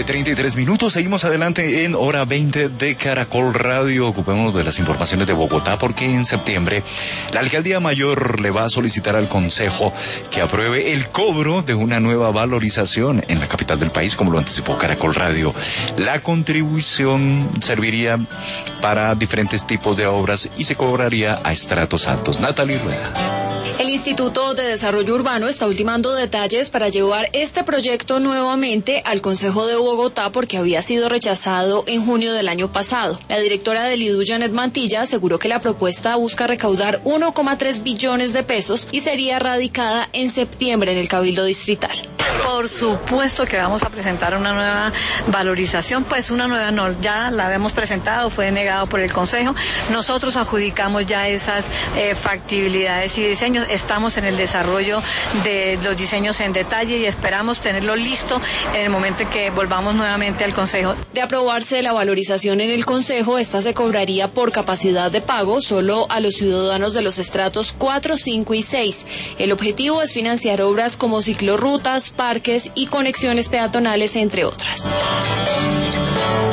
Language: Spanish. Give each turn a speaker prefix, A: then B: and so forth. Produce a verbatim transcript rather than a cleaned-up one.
A: tarde, treinta y tres minutos. Seguimos adelante en hora veinte de Caracol Radio. Ocupémonos de las informaciones de Bogotá porque en septiembre la Alcaldía Mayor le va a solicitar al Consejo que apruebe el cobro de una nueva valorización en la capital del país, como lo anticipó Caracol Radio. La contribución serviría para diferentes tipos de obras y se cobraría a estratos altos. Natalie Rueda.
B: El Instituto de Desarrollo Urbano está ultimando detalles para llevar este proyecto nuevamente al Consejo de Bogotá porque había sido rechazado en junio del año pasado. La directora del I D U, Janet Mantilla, aseguró que la propuesta busca recaudar uno coma tres billones de pesos y sería radicada en septiembre en el Cabildo Distrital.
C: Por supuesto que vamos a presentar una nueva valorización, pues una nueva no, ya la habíamos presentado, fue negado por el Consejo. Nosotros adjudicamos ya esas eh, factibilidades y diseños. Estamos en el desarrollo de los diseños en detalle y esperamos tenerlo listo en el momento en que volvamos nuevamente al Consejo.
B: De aprobarse la valorización en el Consejo, esta se cobraría por capacidad de pago solo a los ciudadanos de los estratos cuatro, cinco y seis. El objetivo es financiar obras como ciclorrutas, parques y conexiones peatonales, entre otras.